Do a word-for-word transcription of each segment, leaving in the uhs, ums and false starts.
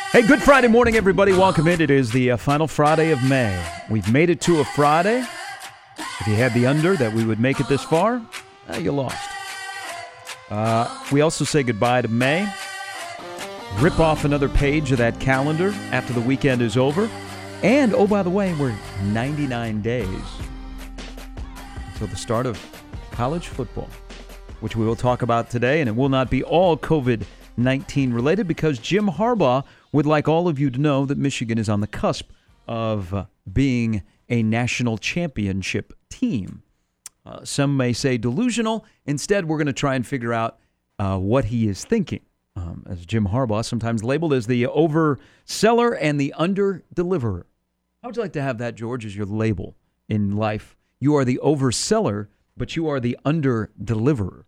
Hey, good Friday morning, everybody. Welcome in. It is the uh, final Friday of May. We've made it to a Friday. If you had the under that we would make it this far, uh, you lost. Uh, we also say goodbye to May. Rip off another page of that calendar after the weekend is over. And, oh, by the way, we're ninety-nine days until the start of college football, which we will talk about today. And it will not be all covid nineteen related because Jim Harbaugh would like all of you to know that Michigan is on the cusp of uh, being a national championship team. Uh, some may say delusional. Instead, we're going to try and figure out uh, what he is thinking. Um, as Jim Harbaugh, sometimes labeled as the overseller and the under-deliverer. How would you like to have that, George, as your label in life? You are the overseller, but you are the under-deliverer.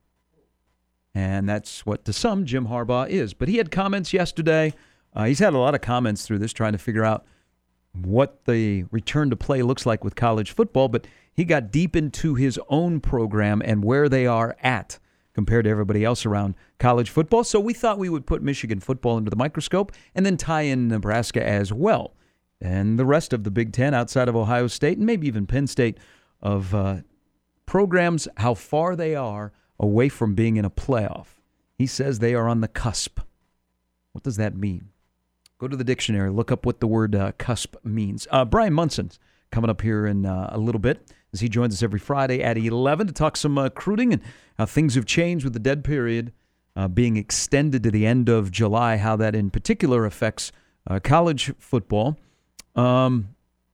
And that's what, to some, Jim Harbaugh is. But he had comments yesterday. Uh, he's had a lot of comments through this trying to figure out what the return to play looks like with college football. But he got deep into his own program and where they are at compared to everybody else around college football. So we thought we would put Michigan football under the microscope and then tie in Nebraska as well. And the rest of the Big Ten outside of Ohio State and maybe even Penn State of uh, programs, how far they are away from being in a playoff. He says they are on the cusp. What does that mean? Go to the dictionary, look up what the word uh, cusp means. Uh, Brian Munson's coming up here in uh, a little bit as he joins us every Friday at eleven to talk some uh, recruiting and how things have changed with the dead period uh, being extended to the end of July, how that in particular affects uh, college football. Um,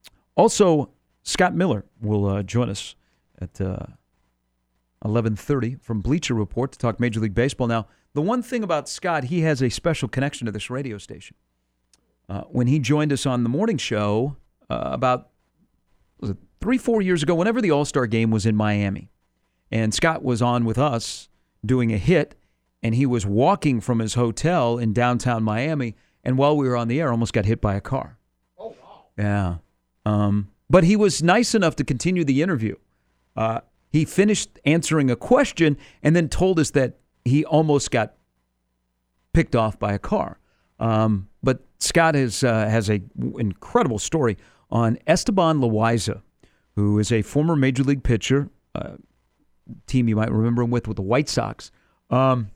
also, Scott Miller will uh, join us at uh, eleven thirty from Bleacher Report to talk Major League Baseball. Now, the one thing about Scott, he has a special connection to this radio station. Uh, when he joined us on the morning show uh, about was it three, four years ago, whenever the All-Star game was in Miami, and Scott was on with us doing a hit, and he was walking from his hotel in downtown Miami, and while we were on the air, almost got hit by a car. Oh, wow. Yeah. Um, but he was nice enough to continue the interview. Uh, he finished answering a question and then told us that he almost got picked off by a car. Um, but Scott has uh, has a w- incredible story on Esteban Loaiza, who is a former Major League pitcher, uh, team you might remember him with, with the White Sox. Um,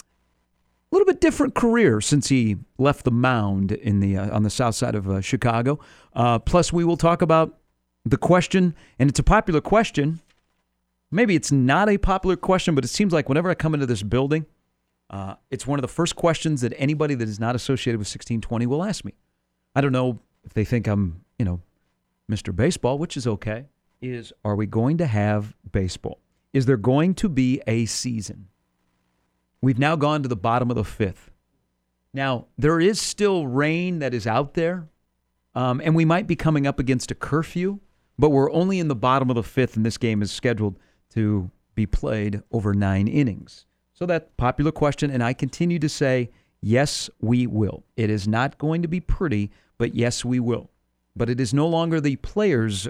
a little bit different career since he left the mound in the uh, on the south side of uh, Chicago. Uh, plus, we will talk about the question, and it's a popular question. Maybe it's not a popular question, but it seems like whenever I come into this building, uh, it's one of the first questions that anybody that is not associated with sixteen twenty will ask me. I don't know if they think I'm, you know, Mister Baseball, which is okay, is are we going to have baseball? Is there going to be a season? We've now gone to the bottom of the fifth. Now, there is still rain that is out there, um, and we might be coming up against a curfew, but we're only in the bottom of the fifth, and this game is scheduled to be played over nine innings. So that popular question, and I continue to say, yes, we will. It is not going to be pretty, but yes, we will. But it is no longer the players'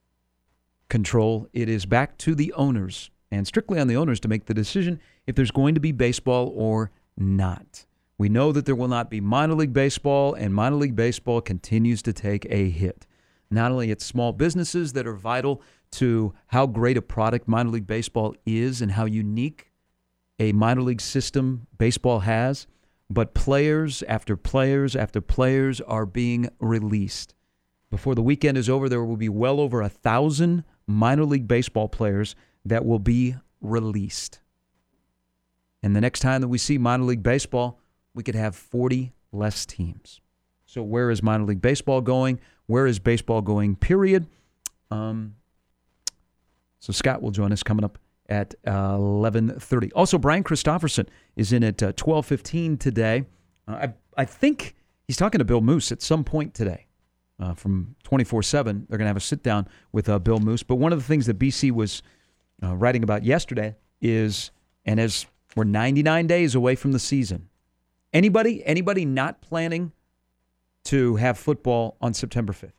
control. It is back to the owners, and strictly on the owners to make the decision if there's going to be baseball or not. We know that there will not be minor league baseball, and minor league baseball continues to take a hit. Not only at small businesses that are vital to how great a product minor league baseball is and how unique a minor league system baseball has, but players after players after players are being released. Before the weekend is over, there will be well over a thousand minor league baseball players that will be released. And the next time that we see minor league baseball, we could have forty less teams. So where is minor league baseball going? Where is baseball going, period? Um, so Scott will join us coming up at uh, eleven thirty. Also, Brian Christopherson is in at uh, twelve fifteen today. Uh, I, I think he's talking to Bill Moose at some point today uh, from twenty-four seven. They're going to have a sit-down with uh, Bill Moose. But one of the things that B C was uh, writing about yesterday is, and as we're ninety-nine days away from the season, anybody, anybody not planning to have football on September fifth?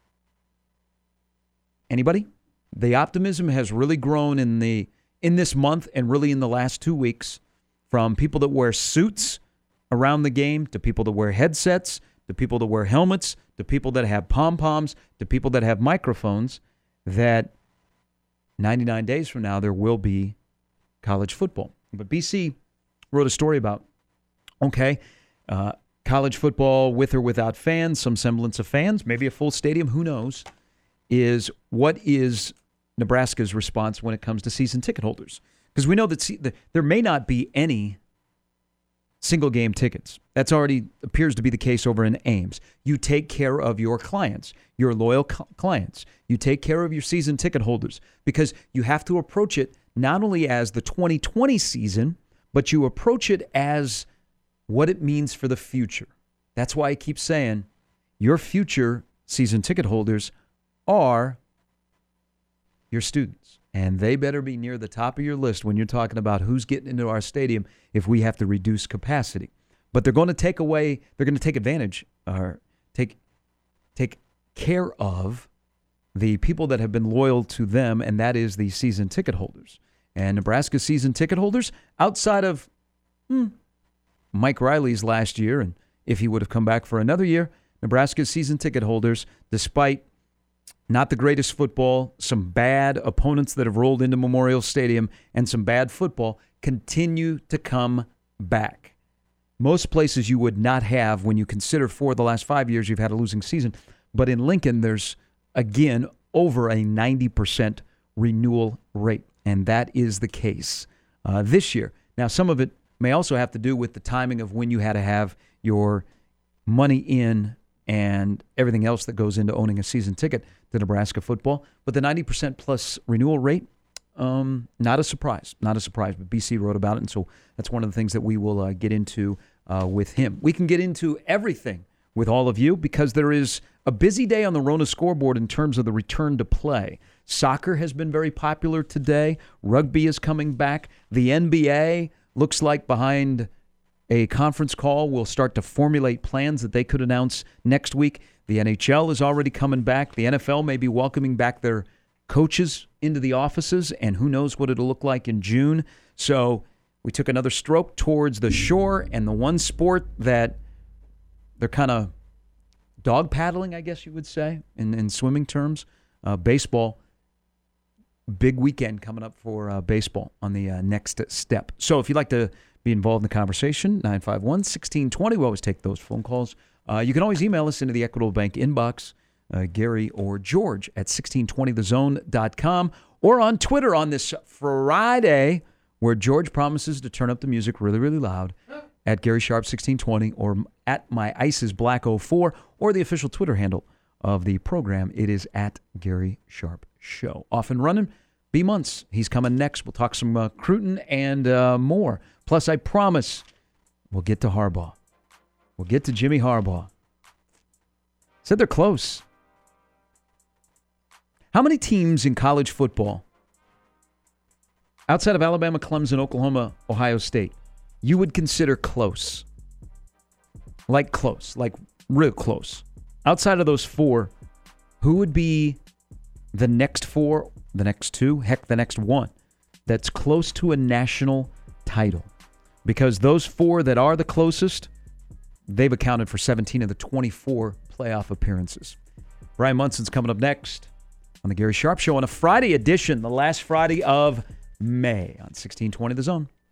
Anybody? The optimism has really grown in the in this month and really in the last two weeks, from people that wear suits around the game to people that wear headsets the people that wear helmets, the people that have pom-poms, the people that have microphones, that ninety-nine days from now there will be college football. But B C wrote a story about, okay, uh, college football with or without fans, some semblance of fans, maybe a full stadium, who knows, is what is Nebraska's response when it comes to season ticket holders? Because we know that see, the, there may not be any single game tickets. That's already appears to be the case over in Ames. You take care of your clients, your loyal co- clients. You take care of your season ticket holders because you have to approach it not only as the twenty twenty season, but you approach it as what it means for the future. That's why I keep saying your future season ticket holders are your students. And they better be near the top of your list when you're talking about who's getting into our stadium if we have to reduce capacity. But they're going to take away, they're going to take advantage or take take care of the people that have been loyal to them, and that is the season ticket holders. And Nebraska season ticket holders, outside of hmm, Mike Riley's last year, and if he would have come back for another year, Nebraska's season ticket holders, despite not the greatest football, some bad opponents that have rolled into Memorial Stadium, and some bad football, continue to come back. Most places you would not have when you consider for the last five years you've had a losing season. But in Lincoln, there's, again, over a ninety percent renewal rate. And that is the case uh, this year. Now, some of it may also have to do with the timing of when you had to have your money in and everything else that goes into owning a season ticket to Nebraska football. But the ninety percent plus renewal rate, um, not a surprise. Not a surprise, but B C wrote about it, and so that's one of the things that we will uh, get into uh, with him. We can get into everything with all of you because there is a busy day on the Rona scoreboard in terms of the return to play. Soccer has been very popular today. Rugby is coming back. The N B A looks like behind a conference call will start to formulate plans that they could announce next week. The N H L is already coming back. The N F L may be welcoming back their coaches into the offices, and who knows what it'll look like in June. So we took another stroke towards the shore, and the one sport that they're kind of dog paddling, I guess you would say, in, in swimming terms, uh, baseball. Big weekend coming up for uh, baseball on the uh, next step. So if you'd like to be involved in the conversation, nine five one, one six two zero. We always take those phone calls. Uh, you can always email us into the Equitable Bank inbox, uh, Gary or George at sixteen twenty the zone dot com, or on Twitter on this Friday, where George promises to turn up the music really, really loud, at Gary Sharp sixteen twenty, or at my Ice's Black oh four, or the official Twitter handle of the program. It is at Gary Sharp Show. Off and running. B months. He's coming next. We'll talk some uh, Cruton and uh, more. Plus, I promise we'll get to Harbaugh. We'll get to Jimmy Harbaugh. Said they're close. How many teams in college football, outside of Alabama, Clemson, Oklahoma, Ohio State, you would consider close? Like close, like real close. Outside of those four, who would be the next four, the next two, heck, the next one that's close to a national title? Because those four that are the closest, they've accounted for seventeen of the twenty-four playoff appearances. Brian Munson's coming up next on the Gary Sharp Show on a Friday edition, the last Friday of May on sixteen twenty The Zone.